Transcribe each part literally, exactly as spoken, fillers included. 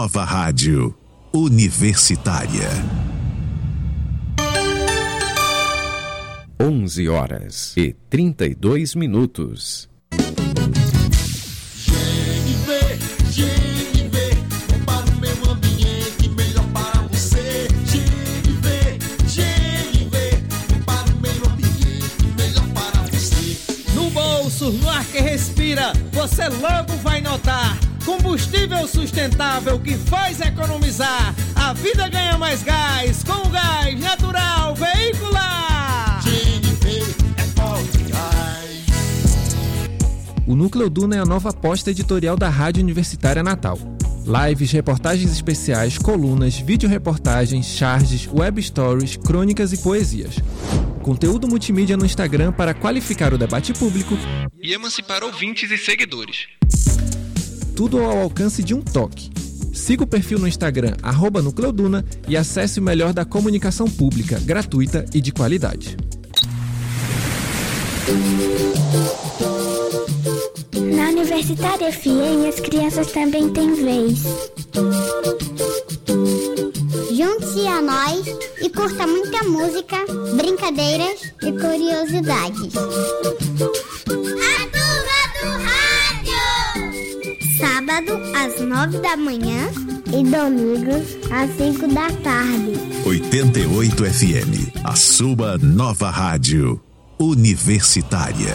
Nova Rádio Universitária. onze horas e trinta e dois minutos. G N V, G N V, bom para o meio ambiente, melhor para você. G N V, G N V, bom para o meio ambiente, melhor para você. No bolso, no ar que respira, você logo vai notar. Combustível sustentável que faz economizar. A vida ganha mais gás com gás natural veicular. G N V é forte gás. O Núcleo Duna é a nova aposta editorial da Rádio Universitária Natal. Lives, reportagens especiais, colunas, videoreportagens, charges, web stories, crônicas e poesias. Conteúdo multimídia no Instagram para qualificar o debate público e emancipar ouvintes e seguidores. Tudo ao alcance de um toque. Siga o perfil no Instagram, arroba Nucleoduna, e acesse o melhor da comunicação pública, gratuita e de qualidade. Na Universitária F M, as crianças também têm vez. Junte-se a nós e curta muita música, brincadeiras e curiosidades. Sábado às nove da manhã e domingos às cinco da tarde. oitenta e oito F M, a sua nova rádio universitária.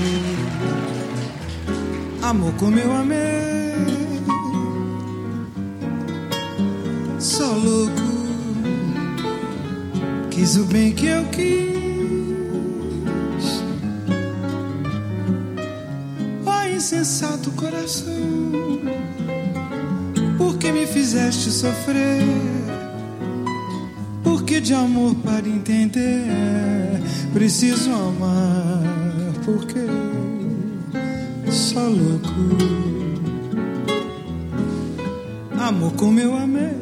amor como eu amei, só louco, quis o bem que eu quis. Ó insensato coração, por que me fizeste sofrer? Porque de amor para entender preciso amar, porque só louco, amor como eu amei,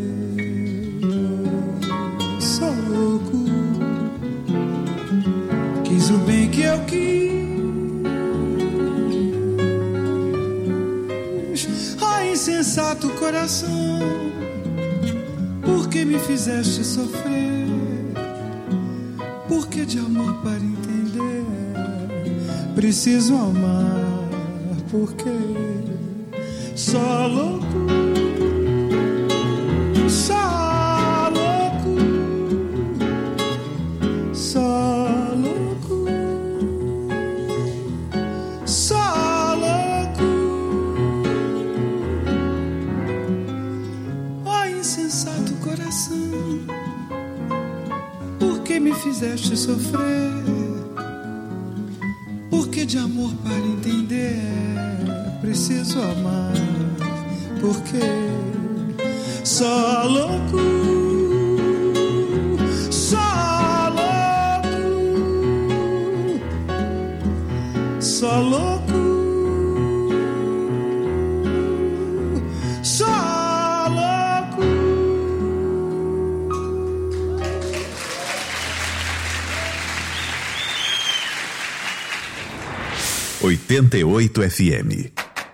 só louco, quis o bem que eu quis. Ó insensato coração, por que me fizeste sofrer? Porque de amor para entender preciso amar, porque só louco, só louco, só louco, só louco. Ó insensato coração, por que me fizeste sofrer? Porque de amor para entender preciso amar, porque só louco, só louco, só louco, só louco. oitenta e oito F M.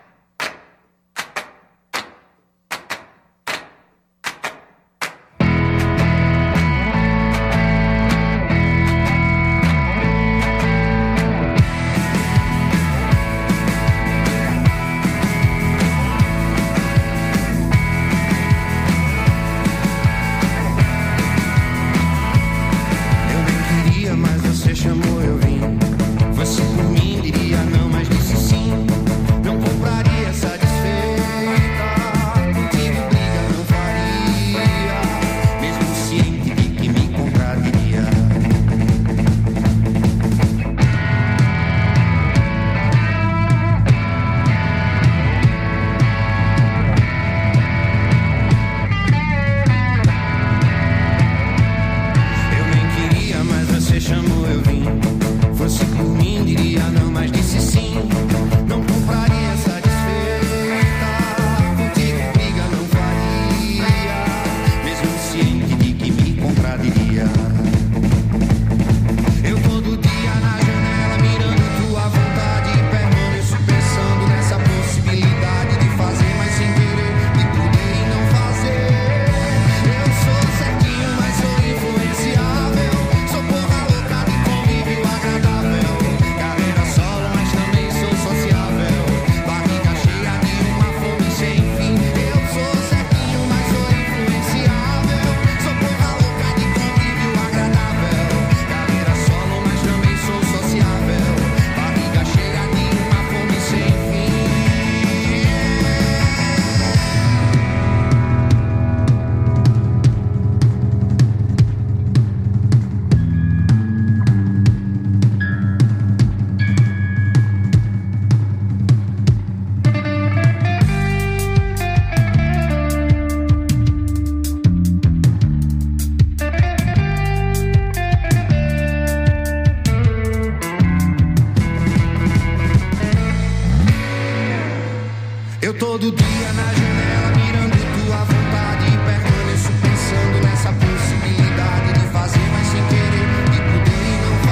Eu todo dia na janela mirando tua vontade e permaneço pensando nessa possibilidade de fazer, mas sem querer, de poder e não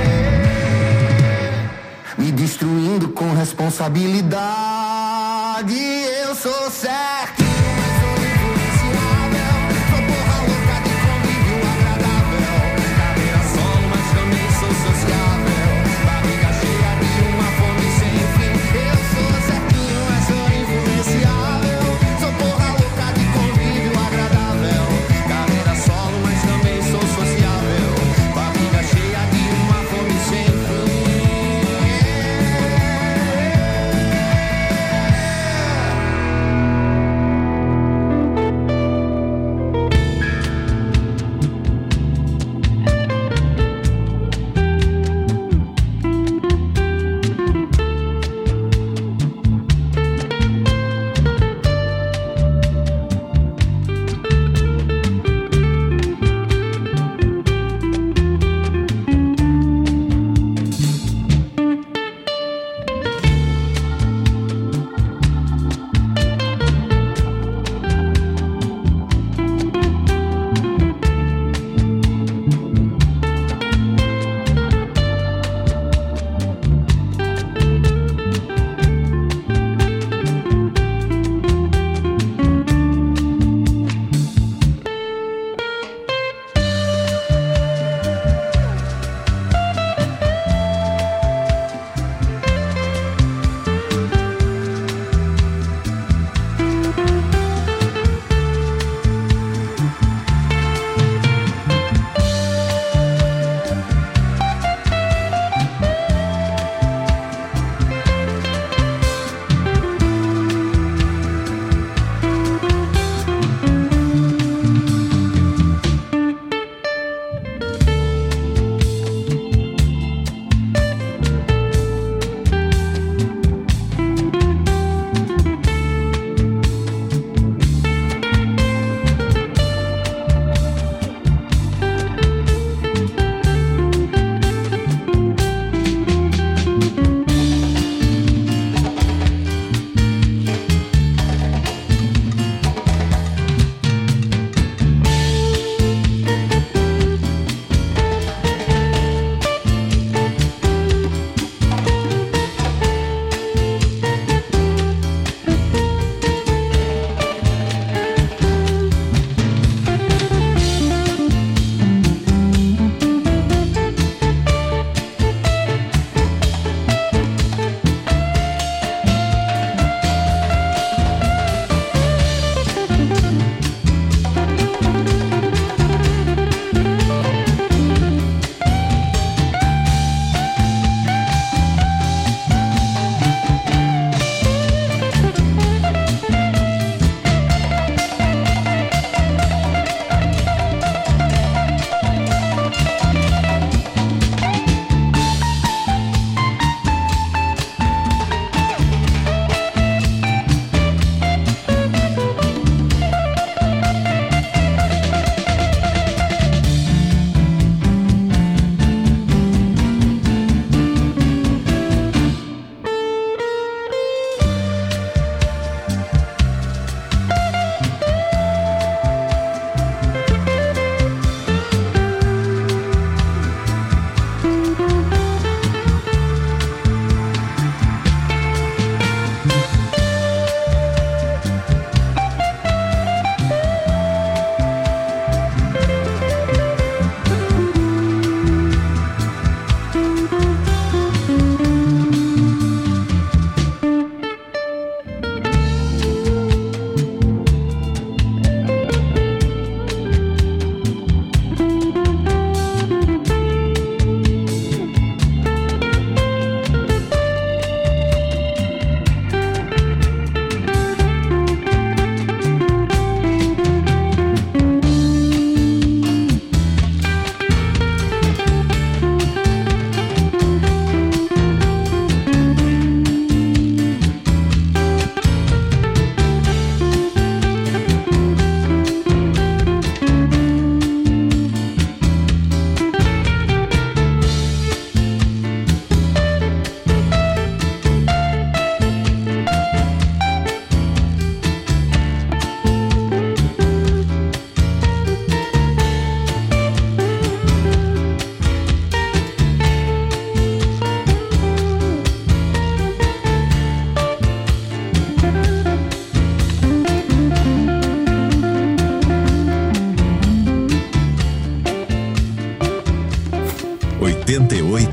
fazer, me destruindo com responsabilidade. Eu sou certo, mas sou influenciável, sou porra louca de convívio agradável, carreira solo, mas também sou sociável, barriga cheia de uma fome sem fim. Eu sou certinho, mas sou influenciável, sou porra louca de convívio agradável, carreira solo, mas também sou sociável, barriga cheia de uma fome sem fim.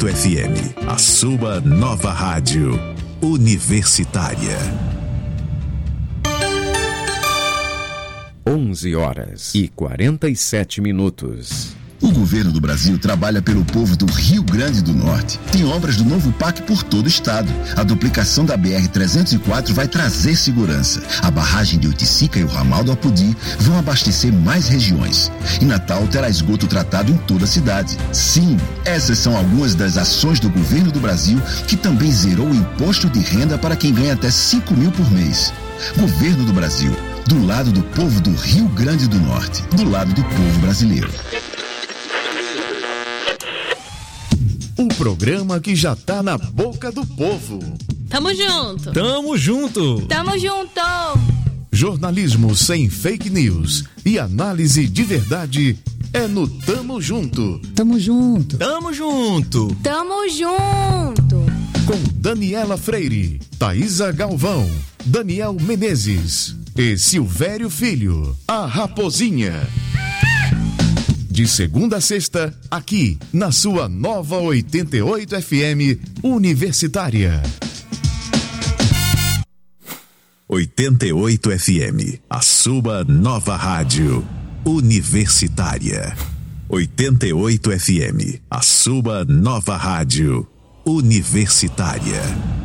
oito F M, a sua nova rádio universitária. onze horas e quarenta e sete minutos. O governo do Brasil trabalha pelo povo do Rio Grande do Norte. Tem obras do novo P A C por todo o estado. A duplicação da B R trezentos e quatro vai trazer segurança. A barragem de Oiticica e o ramal do Apodi vão abastecer mais regiões. E Natal terá esgoto tratado em toda a cidade. Sim, essas são algumas das ações do governo do Brasil, que também zerou o imposto de renda para quem ganha até cinco mil por mês. Governo do Brasil, do lado do povo do Rio Grande do Norte, do lado do povo brasileiro. Um programa que já tá na boca do povo. Tamo junto. Tamo junto. Tamo junto. Jornalismo sem fake news e análise de verdade é no Tamo Junto. Tamo junto. Tamo junto. Tamo junto. Com Daniela Freire, Thaisa Galvão, Daniel Menezes e Silvério Filho, a Raposinha. De segunda a sexta, aqui na sua nova oitenta e oito F M Universitária. oitenta e oito F M, a sua nova rádio universitária. oitenta e oito F M, a sua nova rádio universitária.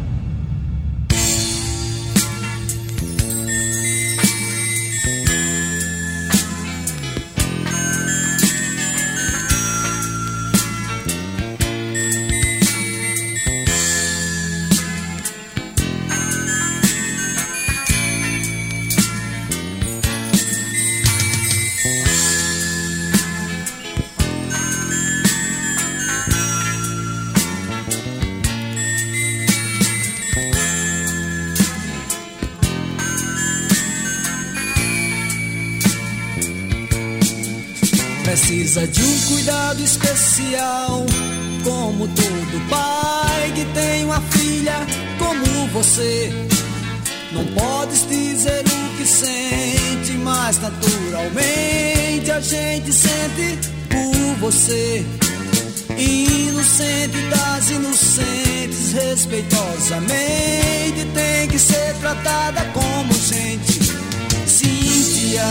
Precisa de um cuidado especial, como todo pai que tem uma filha como você. Não podes dizer o que sente, mas naturalmente a gente sente por você. Inocente das inocentes, respeitosamente tem que ser tratada como gente. Cíntia,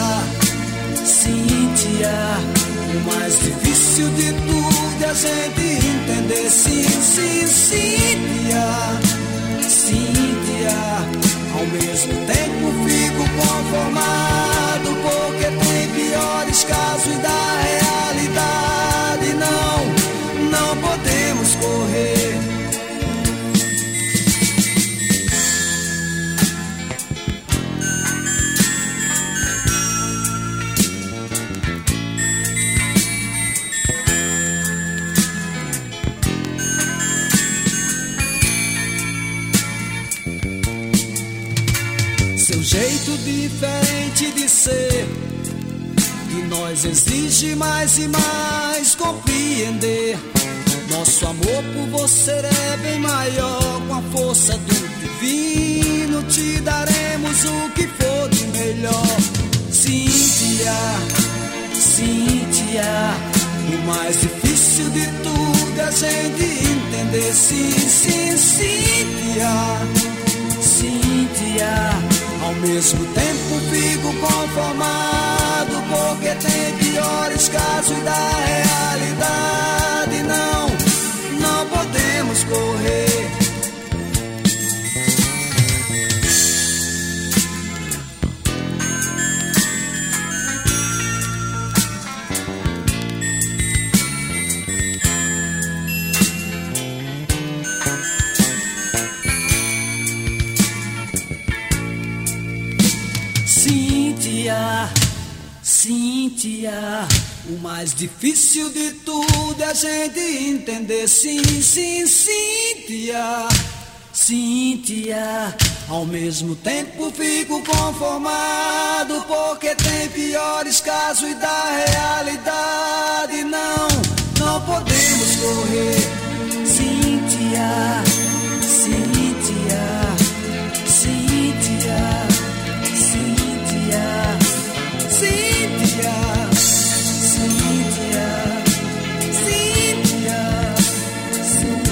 Cíntia, o mais difícil de tudo é a gente entender. Sim, sim, Cíntia, Cíntia, ao mesmo tempo fico conformado, porque tem piores casos da realidade. Não, não podemos correr. Seu jeito diferente de ser de nós exige mais e mais compreender. Nosso amor por você é bem maior. Com a força do divino te daremos o que for de melhor. Cíntia, Cíntia, o mais difícil de tudo é a gente entender. Sim, sim, Cíntia, Cíntia, ao mesmo tempo fico conformado, porque tem piores casos da realidade. Não, não podemos correr. Cíntia, Cíntia, o mais difícil de tudo é a gente entender. Sim, sim, Cíntia, Cíntia, ao mesmo tempo fico conformado, porque tem piores casos da realidade. Não, não podemos correr. Cíntia, Cíntia, Cíntia, Cíntia, Cíntia, Cíntia, Cíntia, Cíntia.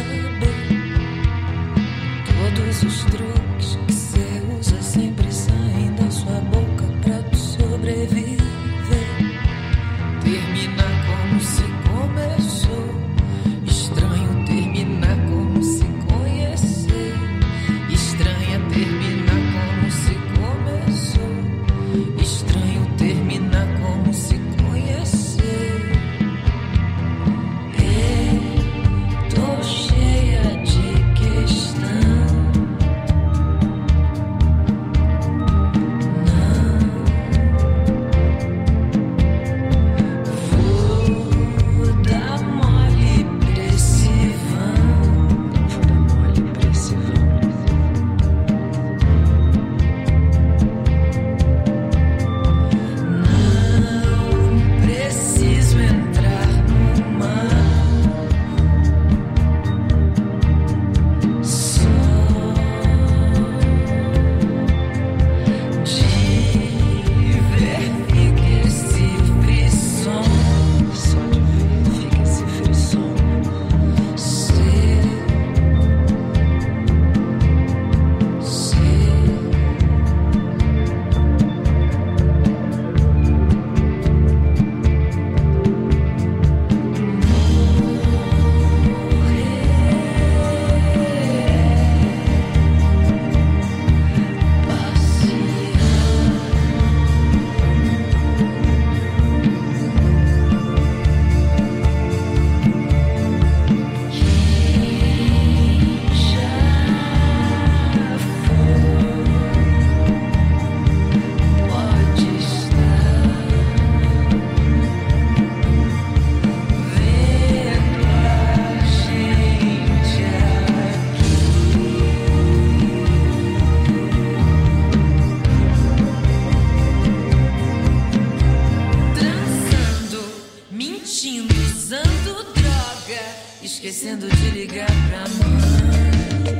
saber. Todos os truques que cê usa sempre saem da sua boca pra tu sobreviver. Termina como se começou. Estranho terminar como se conhecer. Estranha terminar como se começou. Estranho terminar como se conhecer. Ei, tô cheia de questão. Vou dar mole pra esse vão. Vou dar mole pra esse vão. Não preciso entrar no mar. Só de ver fica esse frisson. Só de ver fica esse frisson. Ser, ser. Pode estar vendo a gente aqui, transando, mentindo, usando droga, esquecendo de ligar pra mãe.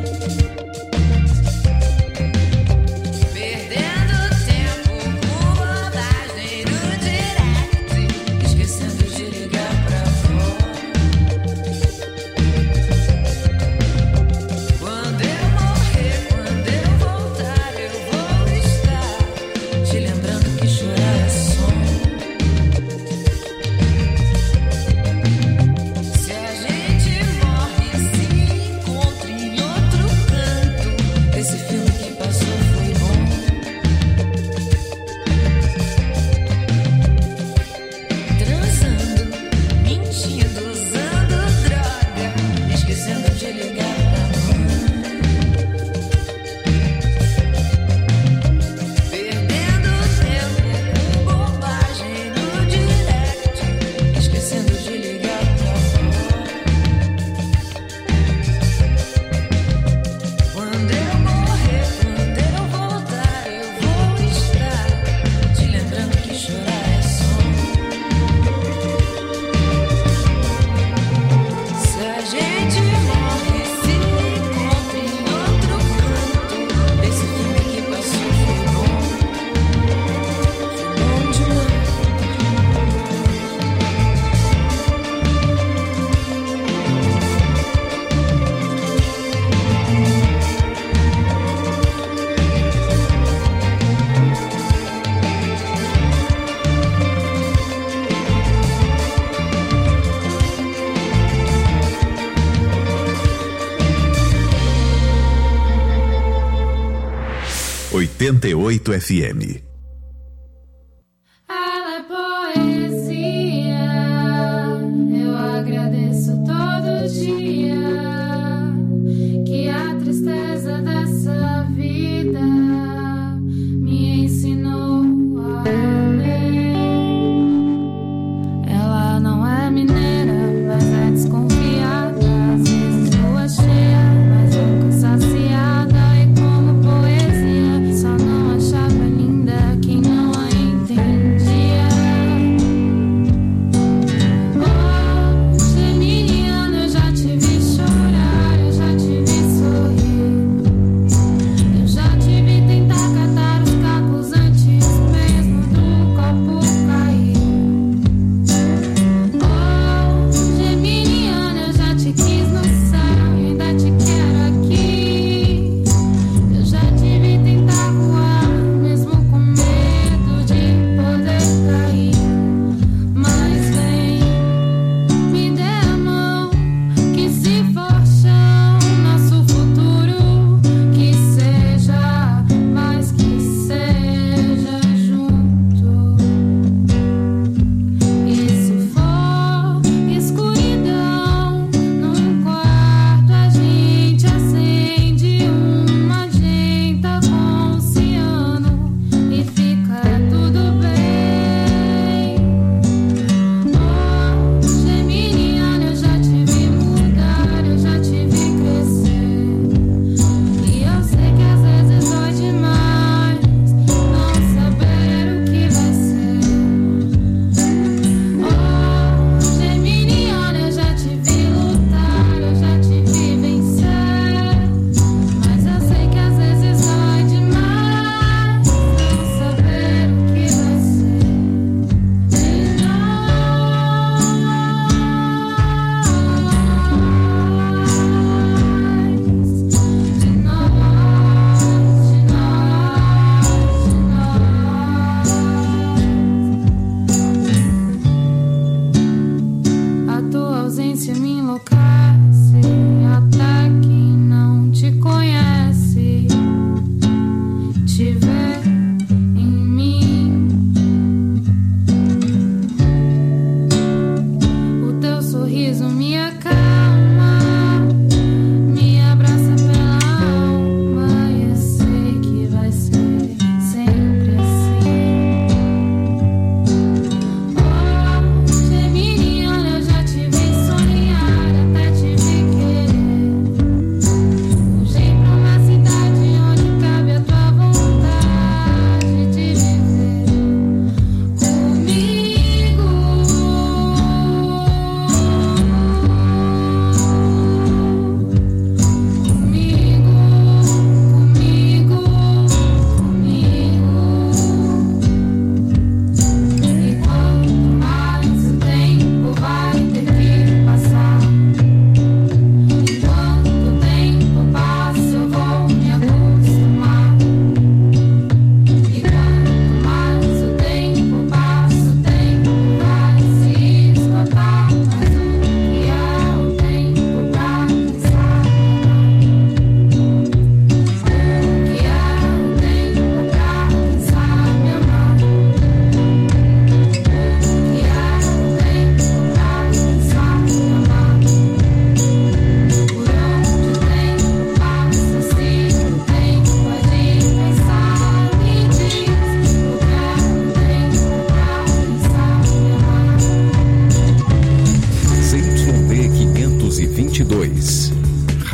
Perdendo tempo com bobagem no direct, esquecendo de ligar pra avó. Quando eu morrer, quando eu voltar, eu vou estar te lembrando que chorar é som. Se a gente morre e se encontra em outro canto, esse filme que passou foi bom. Transando, mentindo, usando droga, esquecendo de ligar pra mãe. Perdendo tempo com bobagem no direct, esquecendo de ligar pra avó. Quando eu morrer, quando eu voltar, eu vou estar te lembrando que chorar é som. Se a gente morre e se encontra em outro canto, esse filme que passou foi bom. Foi bom demais. oitenta e oito F M. Ela é poesia, eu agradeço todo dia que a tristeza dessa vida me ensinou a ler. Ela não é mineira, mas é desconfiada, às vezes lua cheia, mas nunca saciada. E como poesia, só não achava linda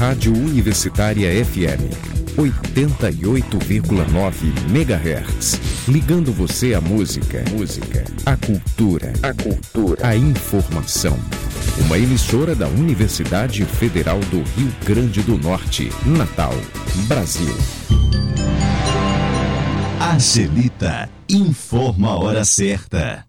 Rádio Universitária F M, oitenta e oito vírgula nove megahertz. Ligando você à música, música, à cultura, a cultura, a informação. Uma emissora da Universidade Federal do Rio Grande do Norte, Natal, Brasil. Angelita informa a hora certa.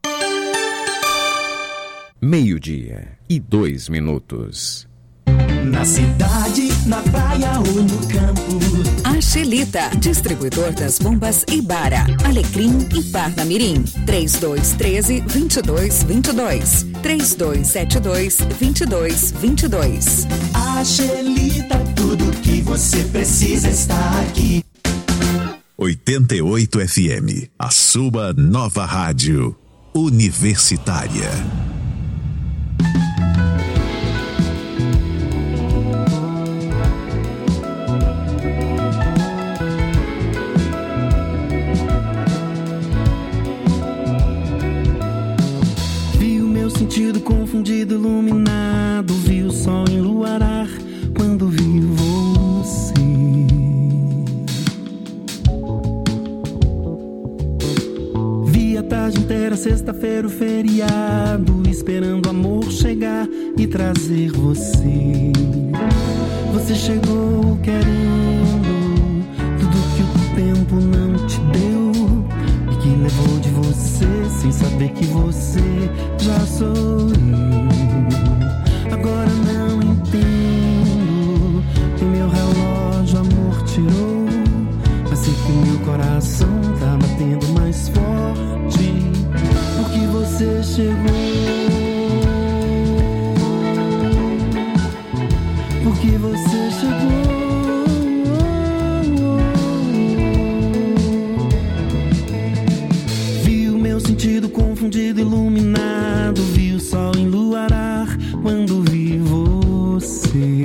Meio-dia e dois minutos. Na cidade, na praia ou no campo. Angelita, distribuidor das bombas Ibara, Alecrim e Parnamirim. três dois um três, dois dois dois dois. três dois sete dois, dois dois dois dois. Angelita, tudo que você precisa está aqui. oitenta e oito F M, a sua nova rádio universitária. Sentido confundido, iluminado, vi o sol enluarar quando vi você. Vi a tarde inteira, sexta-feira, o feriado, esperando o amor chegar e trazer você. Você chegou querendo tudo que o tempo não te deu e que levou de você sem saber que você já sou eu. Agora não entendo que meu relógio amor tirou, mas sei que meu coração tá batendo mais forte porque você chegou. Porque você chegou. Sentido confundido, iluminado, vi o sol enluarar quando vi você.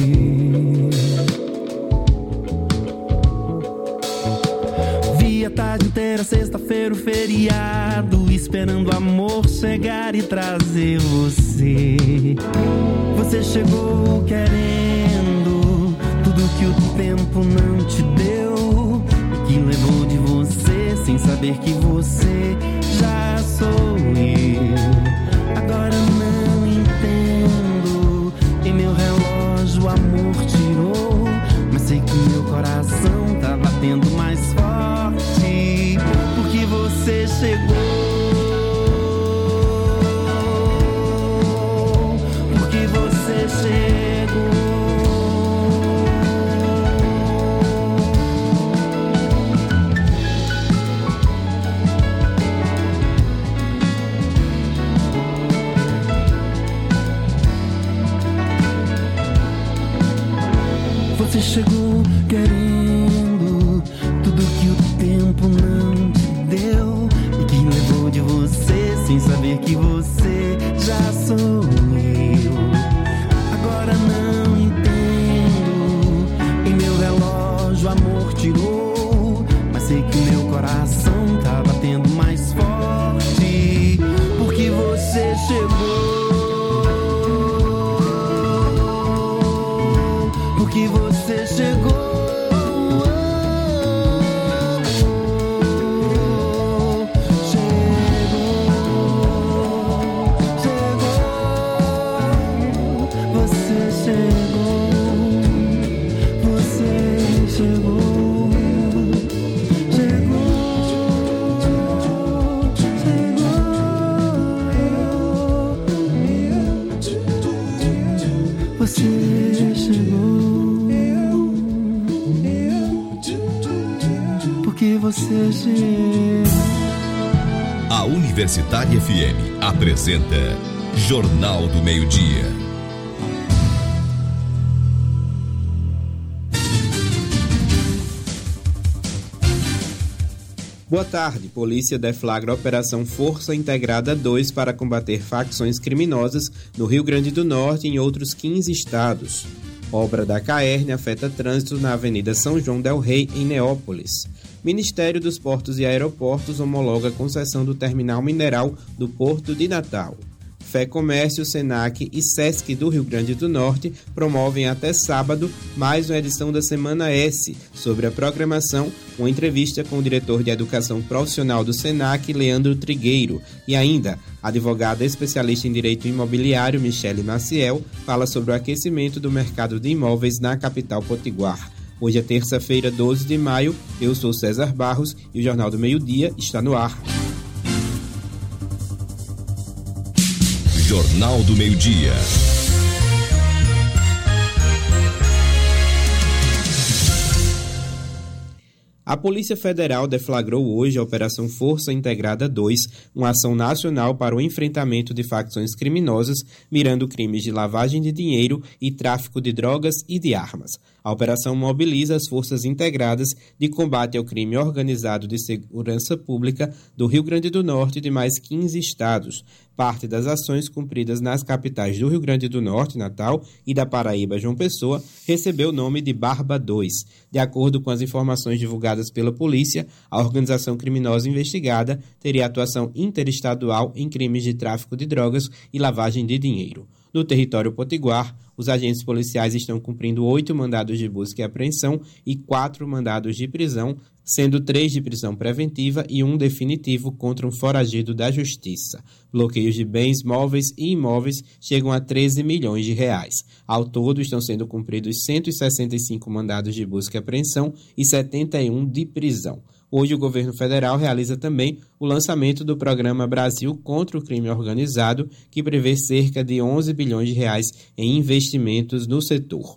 Vi a tarde inteira, sexta-feira, o feriado, esperando o amor chegar e trazer você. Você chegou querendo tudo que o tempo não te deu e que levou de você sem saber que você já sou eu. Agora não entendo, em meu relógio o amor tirou, mas sei que meu coração tá batendo mais forte porque você chegou. Porque você chegou. Você chegou querendo tudo que o tempo não te deu e que levou de você sem saber que você já sou eu. Agora não entendo, em meu relógio amor tirou, mas sei que meu coração tá batendo mais forte porque você chegou. Porque você chegou. Você chegou. A Universitária F M apresenta Jornal do Meio-Dia. Boa tarde. Polícia deflagra a Operação Força Integrada dois para combater facções criminosas no Rio Grande do Norte e em outros quinze estados. Obra da Caerne afeta trânsito na Avenida São João del Rei, em Neópolis. Ministério dos Portos e Aeroportos homologa a concessão do terminal mineral do Porto de Natal. Fé Comércio, Senac e Sesc do Rio Grande do Norte promovem até sábado mais uma edição da Semana S. Sobre a programação, uma entrevista com o diretor de Educação Profissional do Senac, Leandro Trigueiro. E ainda, a advogada especialista em direito imobiliário, Michele Maciel, fala sobre o aquecimento do mercado de imóveis na capital potiguar. Hoje é terça-feira, doze de maio, eu sou César Barros e o Jornal do Meio-Dia está no ar. Jornal do Meio-Dia. A Polícia Federal deflagrou hoje a Operação Força Integrada dois, uma ação nacional para o enfrentamento de facções criminosas, mirando crimes de lavagem de dinheiro e tráfico de drogas e de armas. A operação mobiliza as forças integradas de combate ao crime organizado de segurança pública do Rio Grande do Norte e de mais quinze estados. Parte das ações cumpridas nas capitais do Rio Grande do Norte, Natal, e da Paraíba, João Pessoa, recebeu o nome de Barba dois. De acordo com as informações divulgadas pela polícia, a organização criminosa investigada teria atuação interestadual em crimes de tráfico de drogas e lavagem de dinheiro. No território potiguar, os agentes policiais estão cumprindo oito mandados de busca e apreensão e quatro mandados de prisão, sendo três de prisão preventiva e um definitivo contra um foragido da Justiça. Bloqueios de bens móveis e imóveis chegam a treze milhões de reais. Ao todo, estão sendo cumpridos cento e sessenta e cinco mandados de busca e apreensão e setenta e um de prisão. Hoje, o governo federal realiza também o lançamento do programa Brasil contra o Crime Organizado, que prevê cerca de onze bilhões de reais em investimentos no setor.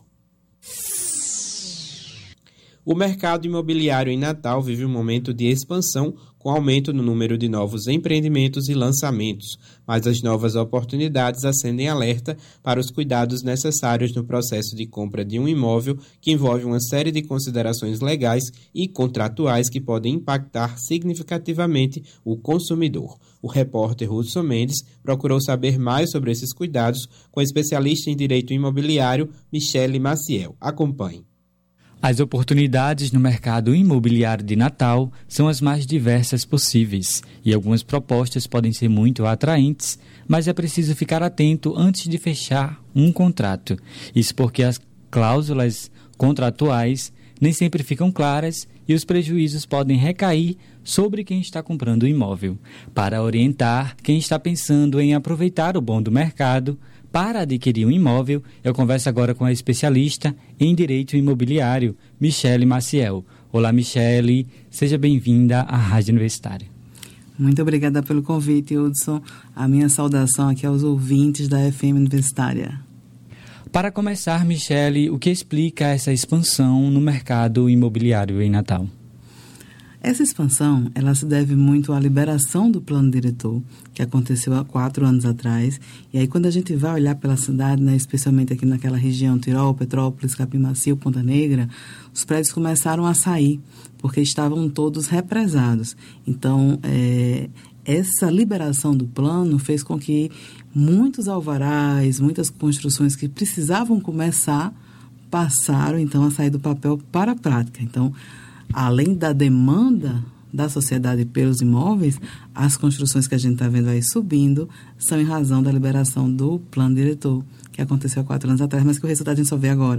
O mercado imobiliário em Natal vive um momento de expansão, com aumento no número de novos empreendimentos e lançamentos, mas as novas oportunidades acendem alerta para os cuidados necessários no processo de compra de um imóvel, que envolve uma série de considerações legais e contratuais que podem impactar significativamente o consumidor. O repórter Hudson Mendes procurou saber mais sobre esses cuidados com a especialista em direito imobiliário Michele Maciel. Acompanhe. As oportunidades no mercado imobiliário de Natal são as mais diversas possíveis e algumas propostas podem ser muito atraentes, mas é preciso ficar atento antes de fechar um contrato. Isso porque as cláusulas contratuais nem sempre ficam claras e os prejuízos podem recair sobre quem está comprando o imóvel. Para orientar quem está pensando em aproveitar o bom do mercado para adquirir um imóvel, eu converso agora com a especialista em direito imobiliário, Michele Maciel. Olá, Michele, seja bem-vinda à Rádio Universitária. Muito obrigada pelo convite, Hudson. A minha saudação aqui aos ouvintes da F M Universitária. Para começar, Michele, o que explica essa expansão no mercado imobiliário em Natal? Essa expansão, ela se deve muito à liberação do plano diretor, que aconteceu há quatro anos atrás. E aí, quando a gente vai olhar pela cidade, né, especialmente aqui naquela região, Tirol, Petrópolis, Capim Macio, Ponta Negra, os prédios começaram a sair, porque estavam todos represados. Então, é, essa liberação do plano fez com que muitos alvarás, muitas construções que precisavam começar, passaram, então, a sair do papel para a prática. Então, além da demanda da sociedade pelos imóveis, as construções que a gente está vendo aí subindo são em razão da liberação do plano diretor, que aconteceu há quatro anos atrás, mas que o resultado a gente só vê agora.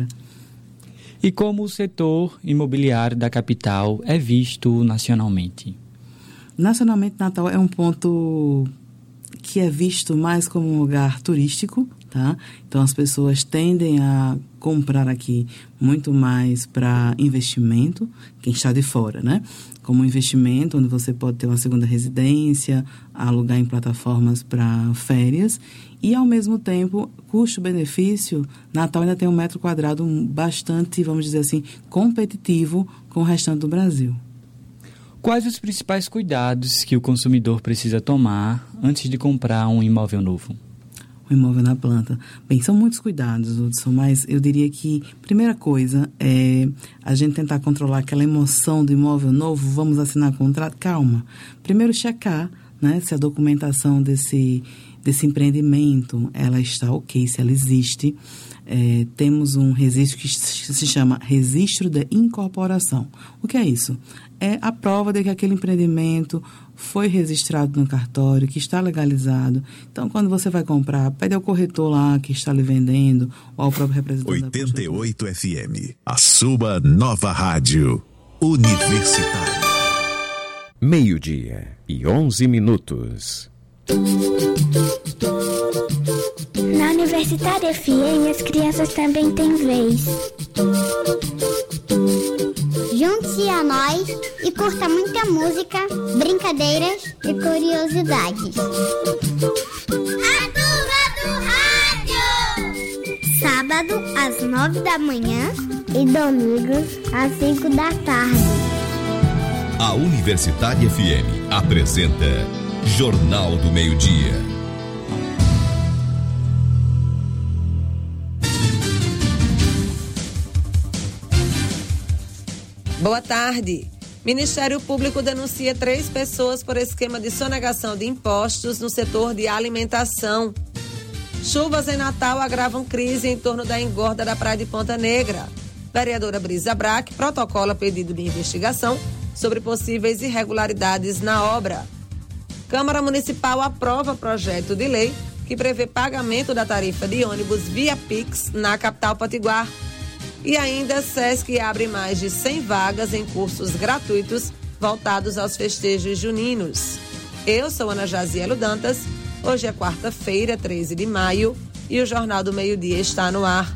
E como o setor imobiliário da capital é visto nacionalmente? Nacionalmente, Natal é um ponto que é visto mais como um lugar turístico, tá? Então, as pessoas tendem a comprar aqui muito mais para investimento, quem está de fora, né? Como investimento, onde você pode ter uma segunda residência, alugar em plataformas para férias e, ao mesmo tempo, custo-benefício, Natal ainda tem um metro quadrado bastante, vamos dizer assim, competitivo com o restante do Brasil. Quais os principais cuidados que o consumidor precisa tomar antes de comprar um imóvel novo? O imóvel na planta. Bem, são muitos cuidados, Hudson, mas eu diria que, primeira coisa, é a gente tentar controlar aquela emoção do imóvel novo, vamos assinar contrato, calma. Primeiro, checar, né, se a documentação desse, desse empreendimento, ela está ok, se ela existe. É, temos um registro que se chama Registro de Incorporação. O que é isso? É a prova de que aquele empreendimento foi registrado no cartório, que está legalizado. Então, quando você vai comprar, pede ao corretor lá que está lhe vendendo, ou ao próprio representante oitenta e oito F M, a sua nova rádio universitária. Meio-dia e onze minutos. Na Universitária F M, as crianças também têm vez. Junte-se a nós e curta muita música, brincadeiras e curiosidades. A turma do rádio! Sábado, às nove da manhã e domingos, às cinco da tarde. A Universitária F M apresenta Jornal do Meio-Dia. Boa tarde. Ministério Público denuncia três pessoas por esquema de sonegação de impostos no setor de alimentação. Chuvas em Natal agravam crise em torno da engorda da Praia de Ponta Negra. Vereadora Brisa Braque protocola pedido de investigação sobre possíveis irregularidades na obra. Câmara Municipal aprova projeto de lei que prevê pagamento da tarifa de ônibus via Pix na capital potiguar. E ainda, SESC abre mais de cem vagas em cursos gratuitos voltados aos festejos juninos. Eu sou Ana Jazielo Dantas, hoje é quarta-feira, treze de maio, e o Jornal do Meio-Dia está no ar.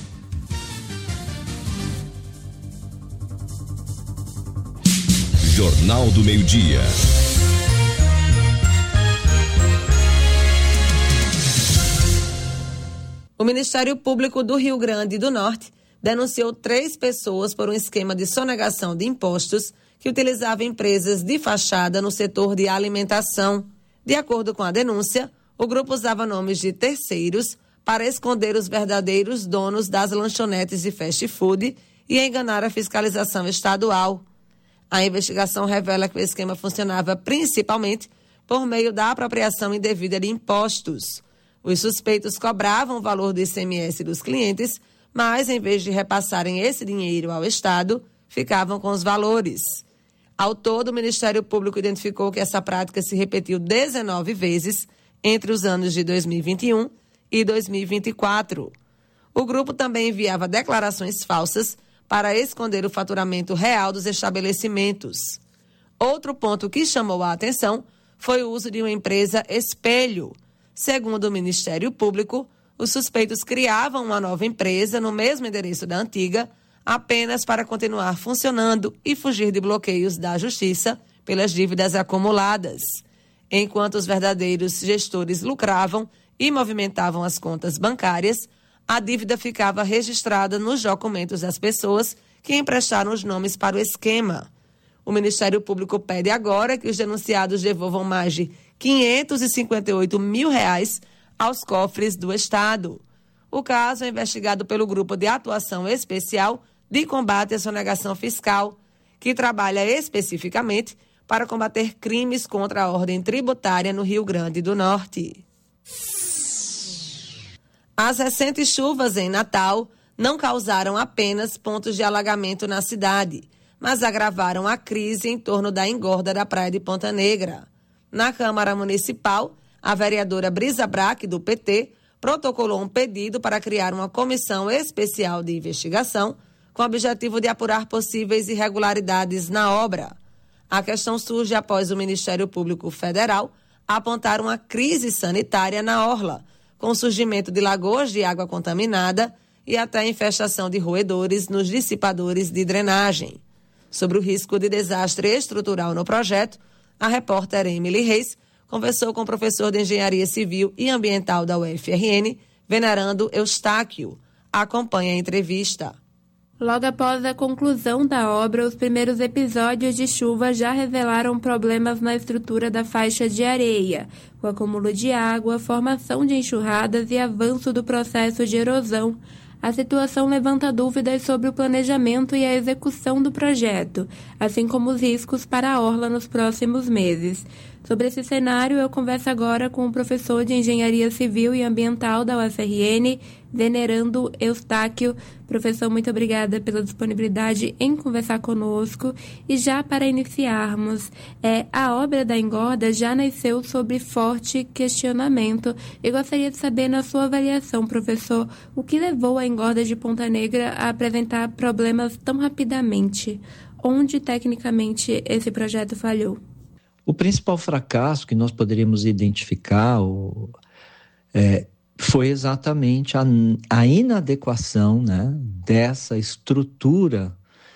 Jornal do Meio-Dia. O Ministério Público do Rio Grande do Norte denunciou três pessoas por um esquema de sonegação de impostos que utilizava empresas de fachada no setor de alimentação. De acordo com a denúncia, o grupo usava nomes de terceiros para esconder os verdadeiros donos das lanchonetes de fast food e enganar a fiscalização estadual. A investigação revela que o esquema funcionava principalmente por meio da apropriação indevida de impostos. Os suspeitos cobravam o valor do I C M S dos clientes, mas, em vez de repassarem esse dinheiro ao Estado, ficavam com os valores. Ao todo, o Ministério Público identificou que essa prática se repetiu dezenove vezes entre os anos de dois mil e vinte e um e dois mil e vinte e quatro. O grupo também enviava declarações falsas para esconder o faturamento real dos estabelecimentos. Outro ponto que chamou a atenção foi o uso de uma empresa espelho. Segundo o Ministério Público, os suspeitos criavam uma nova empresa no mesmo endereço da antiga, apenas para continuar funcionando e fugir de bloqueios da Justiça pelas dívidas acumuladas. Enquanto os verdadeiros gestores lucravam e movimentavam as contas bancárias, a dívida ficava registrada nos documentos das pessoas que emprestaram os nomes para o esquema. O Ministério Público pede agora que os denunciados devolvam mais de quinhentos e cinquenta e oito mil reais aos cofres do Estado. O caso é investigado pelo Grupo de Atuação Especial de Combate à Sonegação Fiscal, que trabalha especificamente para combater crimes contra a ordem tributária no Rio Grande do Norte. As recentes chuvas em Natal não causaram apenas pontos de alagamento na cidade, mas agravaram a crise em torno da engorda da Praia de Ponta Negra. Na Câmara Municipal, a vereadora Brisa Braque, do P T, protocolou um pedido para criar uma comissão especial de investigação com o objetivo de apurar possíveis irregularidades na obra. A questão surge após o Ministério Público Federal apontar uma crise sanitária na orla, com o surgimento de lagoas de água contaminada e até a infestação de roedores nos dissipadores de drenagem. Sobre o risco de desastre estrutural no projeto, a repórter Emily Reis conversou com o professor de Engenharia Civil e Ambiental da U F R N, Venerando Eustáquio. Acompanhe a entrevista. Logo após a conclusão da obra, os primeiros episódios de chuva já revelaram problemas na estrutura da faixa de areia, o acúmulo de água, formação de enxurradas e avanço do processo de erosão. A situação levanta dúvidas sobre o planejamento e a execução do projeto, assim como os riscos para a orla nos próximos meses. Sobre esse cenário, eu converso agora com o professor de Engenharia Civil e Ambiental da U F R N, Venerando Eustáquio. Professor, muito obrigada pela disponibilidade em conversar conosco. E já para iniciarmos, é, a obra da engorda já nasceu sob forte questionamento. Eu gostaria de saber, na sua avaliação, professor, o que levou a engorda de Ponta Negra a apresentar problemas tão rapidamente? Onde, tecnicamente, esse projeto falhou? O principal fracasso que nós poderíamos identificar o, é, foi exatamente a, a inadequação, né, dessa estrutura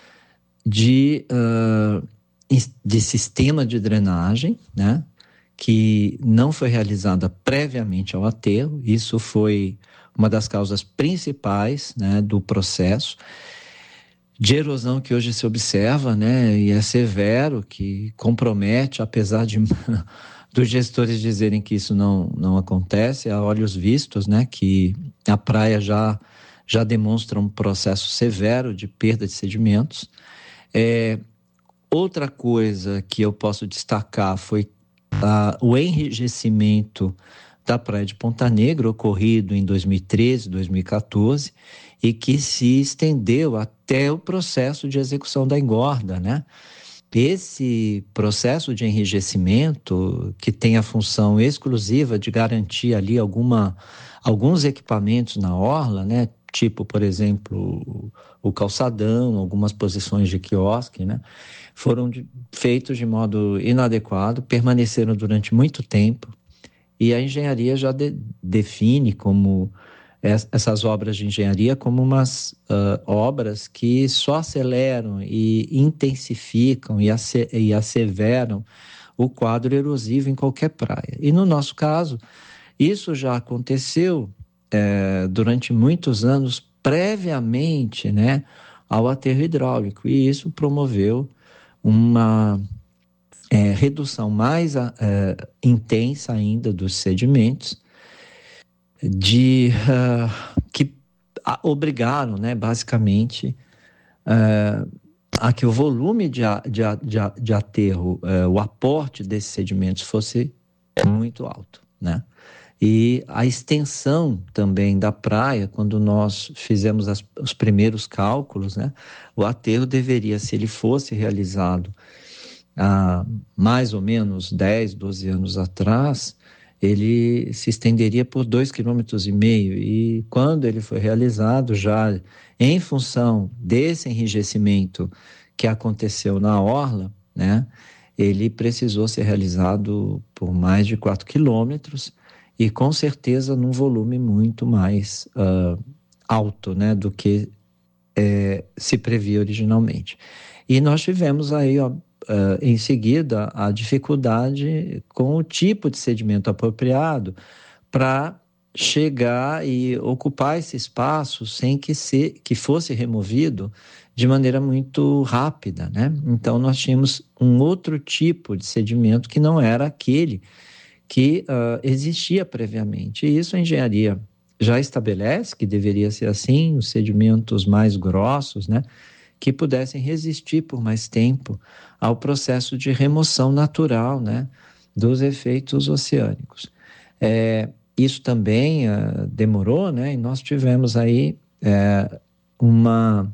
de, uh, de sistema de drenagem, né, que não foi realizada previamente ao aterro. Isso foi uma das causas principais, né, do processo de erosão que hoje se observa, né, e é severo, que compromete, apesar de dos gestores dizerem que isso não, não acontece, a olhos vistos, né, que a praia já, já demonstra um processo severo de perda de sedimentos. É, outra coisa que eu posso destacar foi a, o enrijecimento da praia de Ponta Negra, ocorrido em dois mil e treze, dois mil e quatorze, e que se estendeu até o processo de execução da engorda, né? Esse processo de enrijecimento, que tem a função exclusiva de garantir ali alguma, alguns equipamentos na orla, né? Tipo, por exemplo, o calçadão, algumas posições de quiosque, né? Foram de, feitos de modo inadequado, permaneceram durante muito tempo, e a engenharia já de, define como essas obras de engenharia como umas uh, obras que só aceleram e intensificam e, ace, e asseveram o quadro erosivo em qualquer praia. E no nosso caso, isso já aconteceu é, durante muitos anos previamente, né, ao aterro hidráulico, e isso promoveu uma é, redução mais é, intensa ainda dos sedimentos, de uh, que a, obrigaram, né, basicamente, uh, a que o volume de, de, de, de aterro, uh, o aporte desses sedimentos fosse muito alto, né? E a extensão também da praia, quando nós fizemos as, os primeiros cálculos, né, o aterro deveria, se ele fosse realizado há mais ou menos dez, doze anos atrás, ele se estenderia por dois quilômetros e meio, e quando ele foi realizado, já em função desse enrijecimento que aconteceu na orla, né, ele precisou ser realizado por mais de quatro quilômetros, e com certeza num volume muito mais uh, alto, né, do que é, se previa originalmente. E nós tivemos aí, ó, Uh, em seguida, a dificuldade com o tipo de sedimento apropriado para chegar e ocupar esse espaço sem que, se, que fosse removido de maneira muito rápida, né? Então, nós tínhamos um outro tipo de sedimento que não era aquele que uh, existia previamente. E isso a engenharia já estabelece que deveria ser assim, os sedimentos mais grossos, né, que pudessem resistir por mais tempo ao processo de remoção natural, né, dos efeitos oceânicos. É, isso também uh, demorou, né, e nós tivemos aí é, uma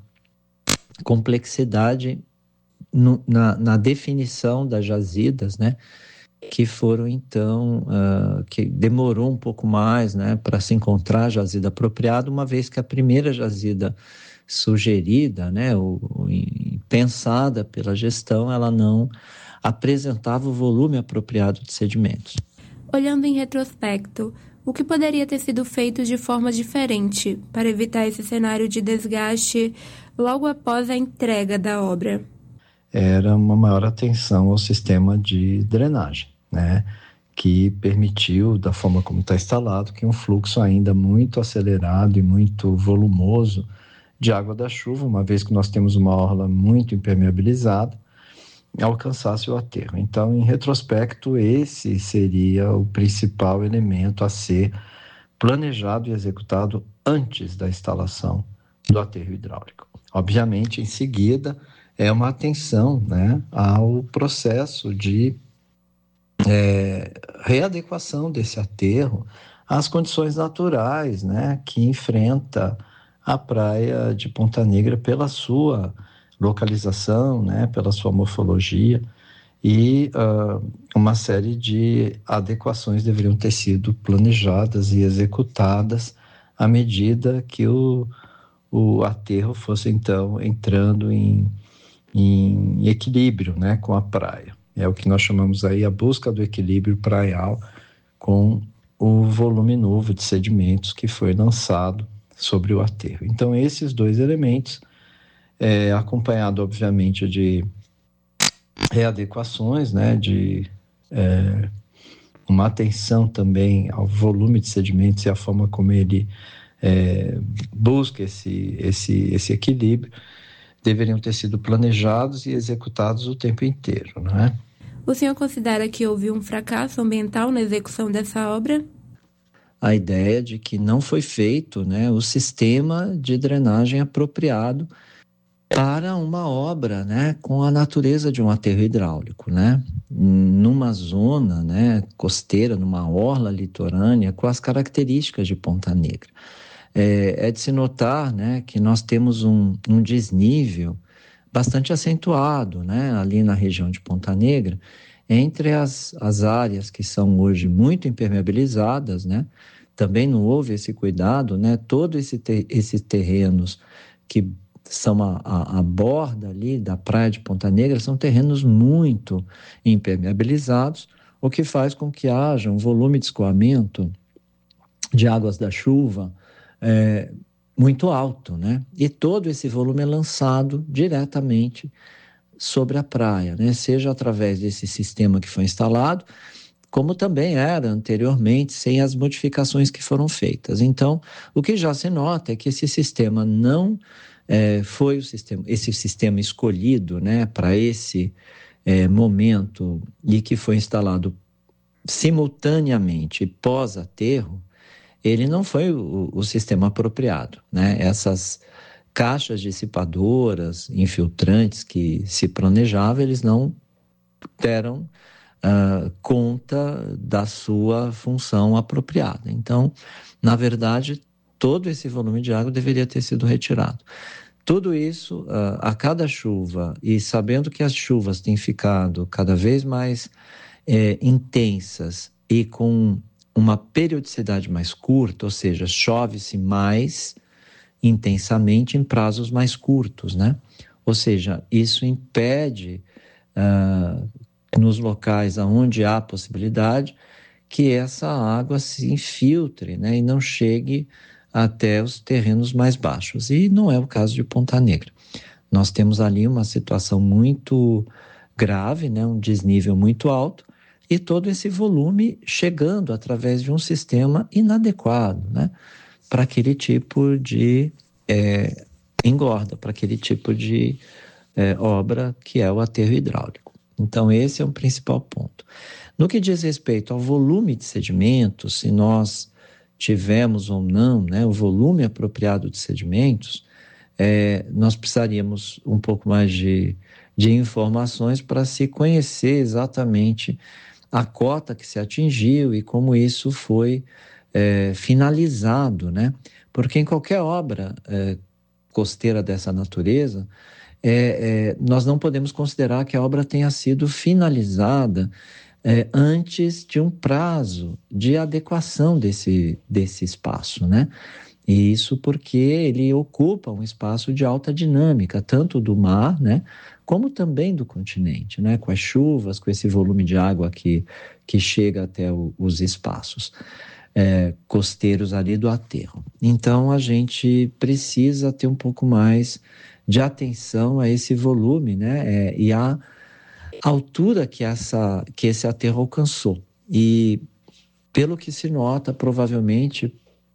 complexidade no, na, na definição das jazidas, né, que foram então, uh, que demorou um pouco mais, né, para se encontrar a jazida apropriada, uma vez que a primeira jazida sugerida, né, ou, ou pensada pela gestão, ela não apresentava o volume apropriado de sedimentos. Olhando em retrospecto, o que poderia ter sido feito de forma diferente para evitar esse cenário de desgaste logo após a entrega da obra? Era uma maior atenção ao sistema de drenagem, né, que permitiu, da forma como está instalado, que um fluxo ainda muito acelerado e muito volumoso de água da chuva, uma vez que nós temos uma orla muito impermeabilizada, alcançasse o aterro. Então, em retrospecto, esse seria o principal elemento a ser planejado e executado antes da instalação do aterro hidráulico. Obviamente, em seguida, é uma atenção, né, ao processo de é, readequação desse aterro às condições naturais, né, que enfrenta a praia de Ponta Negra pela sua localização, né, pela sua morfologia, e uh, uma série de adequações deveriam ter sido planejadas e executadas à medida que o, o aterro fosse, então, entrando em, em equilíbrio, né, com a praia. É o que nós chamamos aí a busca do equilíbrio praial com o volume novo de sedimentos que foi lançado sobre o aterro. Então, esses dois elementos, é, acompanhado, obviamente, de readequações, né, de é, uma atenção também ao volume de sedimentos e a forma como ele é, busca esse, esse, esse equilíbrio, deveriam ter sido planejados e executados o tempo inteiro, não é? O senhor considera que houve um fracasso ambiental na execução dessa obra? A ideia de que não foi feito, né, o sistema de drenagem apropriado para uma obra, né, com a natureza de um aterro hidráulico, né, numa zona, né, costeira, numa orla litorânea com as características de Ponta Negra. É, é de se notar, né, que nós temos um, um desnível bastante acentuado, né, ali na região de Ponta Negra, entre as, as áreas que são hoje muito impermeabilizadas, né, também não houve esse cuidado, né, todos esse te, esses terrenos que são a, a, a borda ali da praia de Ponta Negra, são terrenos muito impermeabilizados, o que faz com que haja um volume de escoamento de águas da chuva é, muito alto, né? E todo esse volume é lançado diretamente sobre a praia, né? Seja através desse sistema que foi instalado, como também era anteriormente, sem as modificações que foram feitas. Então, o que já se nota é que esse sistema não É, foi o sistema, esse sistema escolhido, né, para esse é, momento e que foi instalado simultaneamente pós-aterro, ele não foi o, o sistema apropriado, né? Essas caixas dissipadoras, infiltrantes que se planejava, eles não deram uh, conta da sua função apropriada. Então, na verdade, todo esse volume de água deveria ter sido retirado. Tudo isso, uh, a cada chuva, e sabendo que as chuvas têm ficado cada vez mais é, intensas e com uma periodicidade mais curta, ou seja, chove-se mais intensamente em prazos mais curtos, né? Ou seja, isso impede, uh, nos locais onde há possibilidade, que essa água se infiltre, né, e não chegue até os terrenos mais baixos. E não é o caso de Ponta Negra. Nós temos ali uma situação muito grave, né, um desnível muito alto, e todo esse volume chegando através de um sistema inadequado, né, para aquele tipo de é, engorda, para aquele tipo de é, obra que é o aterro hidráulico. Então, esse é o principal ponto. No que diz respeito ao volume de sedimentos, se nós tivemos ou não, né, o volume apropriado de sedimentos, é, nós precisaríamos um pouco mais de, de informações para se conhecer exatamente a cota que se atingiu e como isso foi é, finalizado, né? Porque em qualquer obra é, costeira dessa natureza, é, é, nós não podemos considerar que a obra tenha sido finalizada É, antes de um prazo de adequação desse, desse espaço, né? E isso porque ele ocupa um espaço de alta dinâmica, tanto do mar, né, como também do continente, né? Com as chuvas, com esse volume de água que, que chega até o, os espaços é, costeiros ali do aterro. Então, a gente precisa ter um pouco mais de atenção a esse volume, né? É, e a A altura que, essa, que esse aterro alcançou. E, pelo que se nota, provavelmente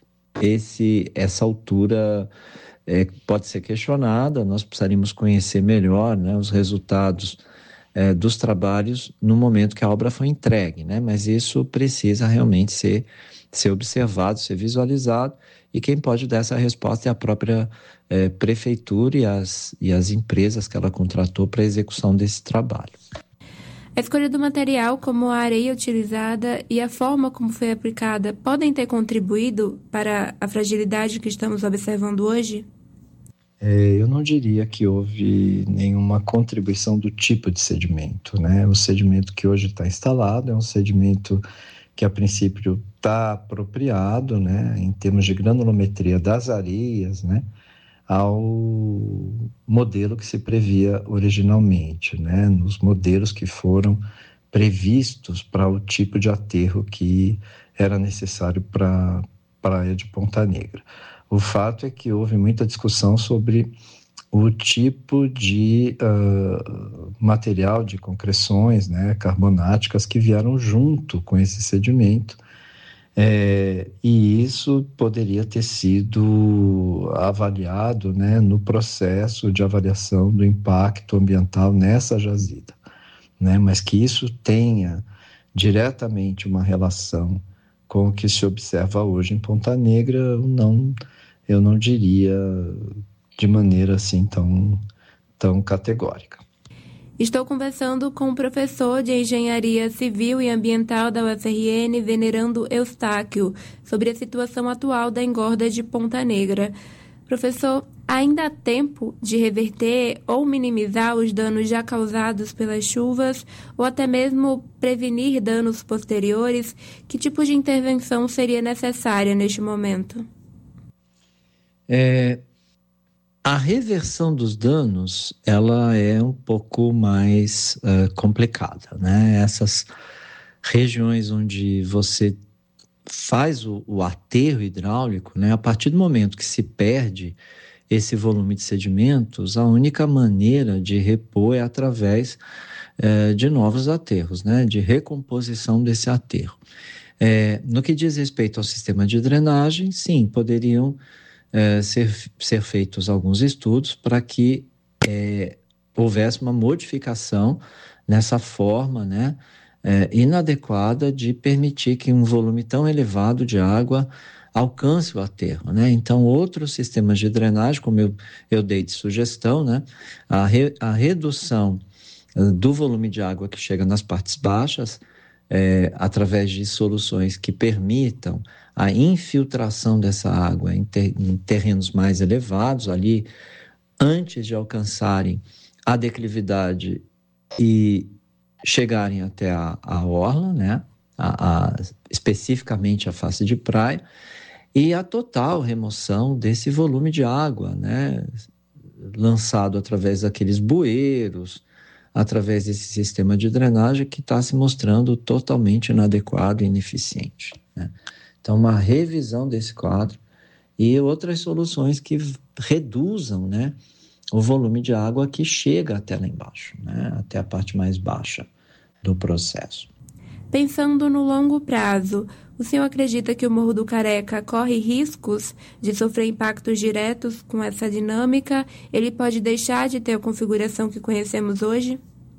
esse, essa altura é, pode ser questionada. Nós precisaríamos conhecer melhor, né, os resultados é, dos trabalhos no momento que a obra foi entregue, né? Mas isso precisa realmente ser, ser observado, ser visualizado, e quem pode dar essa resposta é a própria é, prefeitura e as, e as empresas que ela contratou para a execução desse trabalho. A escolha do material, como a areia utilizada e a forma como foi aplicada, podem ter contribuído para a fragilidade que estamos observando hoje? É, eu não diria que houve nenhuma contribuição do tipo de sedimento, né? O sedimento que hoje está instalado é um sedimento que, a princípio, está apropriado, né, em termos de granulometria das areias, né, ao modelo que se previa originalmente, né, nos modelos que foram previstos para o tipo de aterro que era necessário para a praia de Ponta Negra. O fato é que houve muita discussão sobre o tipo de uh, material de concreções, né, carbonáticas que vieram junto com esse sedimento, é, e isso poderia ter sido avaliado, né, no processo de avaliação do impacto ambiental nessa jazida, né, mas que isso tenha diretamente uma relação com o que se observa hoje em Ponta Negra, eu não, eu não diria de maneira assim tão, tão categórica. Estou conversando com o professor de Engenharia Civil e Ambiental da U F R N, Venerando Eustáquio, sobre a situação atual da engorda de Ponta Negra. Professor, ainda há tempo de reverter ou minimizar os danos já causados pelas chuvas, ou até mesmo prevenir danos posteriores? Que tipo de intervenção seria necessária neste momento? É... A reversão dos danos, ela é um pouco mais uh, complicada, né? Essas regiões onde você faz o, o aterro hidráulico, né? A partir do momento que se perde esse volume de sedimentos, a única maneira de repor é através uh, de novos aterros, né? De recomposição desse aterro. É, no que diz respeito ao sistema de drenagem, sim, poderiam É, ser, ser feitos alguns estudos para que é, houvesse uma modificação nessa forma, né, é, inadequada de permitir que um volume tão elevado de água alcance o aterro, né? Então, outros sistemas de drenagem, como eu, eu dei de sugestão, né, a, re, a redução do volume de água que chega nas partes baixas, é, através de soluções que permitam a infiltração dessa água em, ter, em terrenos mais elevados, ali, antes de alcançarem a declividade e chegarem até a, a orla, né? a, a, especificamente a face de praia, e a total remoção desse volume de água, né? Lançado através daqueles bueiros, através desse sistema de drenagem que está se mostrando totalmente inadequado e ineficiente, né? Então, uma revisão desse quadro e outras soluções que reduzam, né, o volume de água que chega até lá embaixo, né, até a parte mais baixa do processo. Pensando no longo prazo, o senhor acredita que o Morro do Careca corre riscos de sofrer impactos diretos com essa dinâmica? Ele pode deixar de ter a configuração que conhecemos hoje?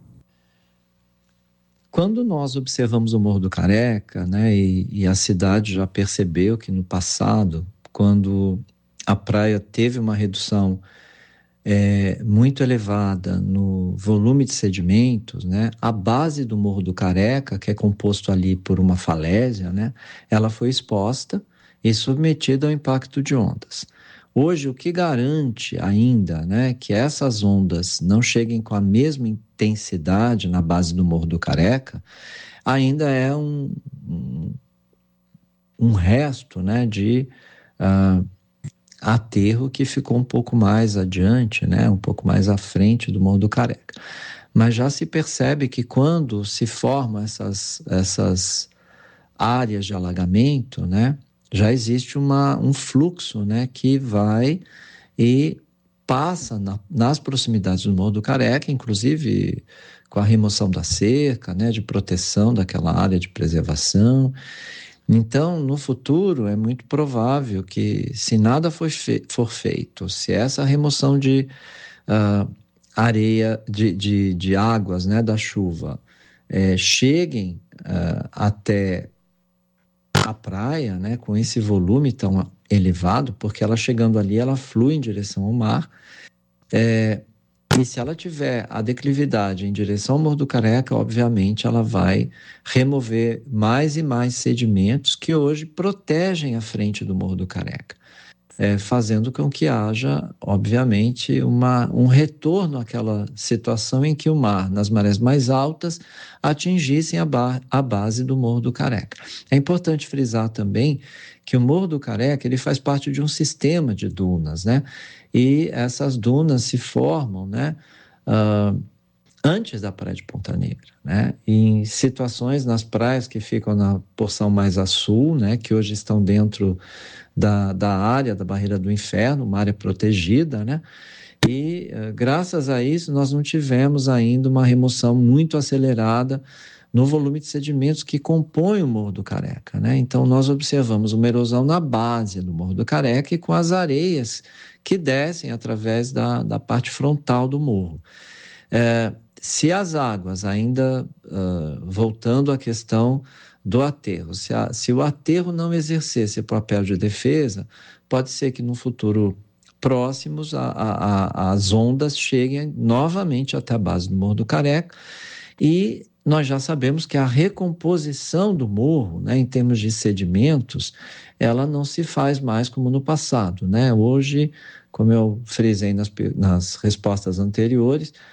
Quando nós observamos o Morro do Careca, né, e, e a cidade já percebeu que no passado, quando a praia teve uma redução é, muito elevada no volume de sedimentos, né, a base do Morro do Careca, que é composto ali por uma falésia, né, ela foi exposta e submetida ao impacto de ondas. Hoje, o que garante ainda, né, que essas ondas não cheguem com a mesma intensidade na base do Morro do Careca, ainda é um, um, um resto, né, de uh, aterro que ficou um pouco mais adiante, né, um pouco mais à frente do Morro do Careca. Mas já se percebe que quando se formam essas, essas áreas de alagamento, né, já existe uma, um fluxo, né, que vai e passa na, nas proximidades do Morro do Careca, inclusive com a remoção da cerca, né, de proteção daquela área de preservação. Então, no futuro, é muito provável que, se nada for, fe- for feito, se essa remoção de uh, areia, de, de, de águas, né, da chuva, é, cheguem uh, até a praia, né, com esse volume tão elevado, porque ela chegando ali, ela flui em direção ao mar, é, E se ela tiver a declividade em direção ao Morro do Careca, obviamente ela vai remover mais e mais sedimentos que hoje protegem a frente do Morro do Careca, é, fazendo com que haja, obviamente, uma, um retorno àquela situação em que o mar, nas marés mais altas, atingissem a, ba- a base do Morro do Careca. É importante frisar também que o Morro do Careca ele faz parte de um sistema de dunas, né? E essas dunas se formam, né, uh, antes da Praia de Ponta Negra, né? Em situações nas praias que ficam na porção mais a sul, né, que hoje estão dentro da, da área da Barreira do Inferno, uma área protegida, né? E uh, graças a isso nós não tivemos ainda uma remoção muito acelerada no volume de sedimentos que compõem o Morro do Careca, né? Então nós observamos uma erosão na base do Morro do Careca e com as areias que descem através da, da parte frontal do morro. É, se as águas ainda, uh, voltando à questão do aterro, se, a, se o aterro não exercer esse papel de defesa, pode ser que no futuro próximos a, a, a, as ondas cheguem novamente até a base do Morro do Careca e nós já sabemos que a recomposição do morro, né, em termos de sedimentos, ela não se faz mais como no passado, né? Hoje, como eu frisei nas, nas respostas anteriores,